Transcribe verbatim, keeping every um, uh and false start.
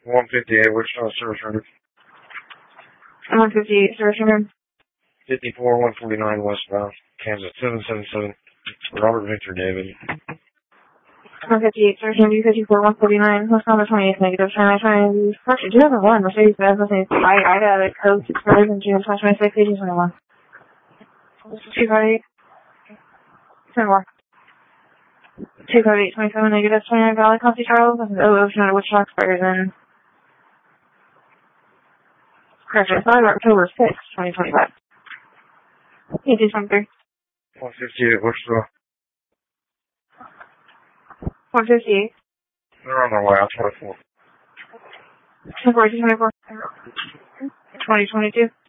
one fifty-eight, Wichita Service Record. one fifty-eight, Service Record. fifty-four, one forty-nine, westbound, Kansas, seven seven seven, Robert Victor David. one fifty-eight, Service Record, fifty-four, one forty-nine, westbound, the twenty-eighth, negative, trying to try and actually, two thousand one, Mercedes Benz, I, I got it, code six five in June twenty twenty-six, eighteen twenty-one. two five eight, ten more. two five eight, twenty-seven, negative, twenty-nine, Valley, Coffee, Charles, this is O Ocean, Wichita, expires in, correct, October sixth, twenty twenty-five. eighteen twenty-three. one fifty-eight, Wichita. one fifty-eight. They're on their way out, twenty-four. twenty-four, twenty-four. twenty twenty-two.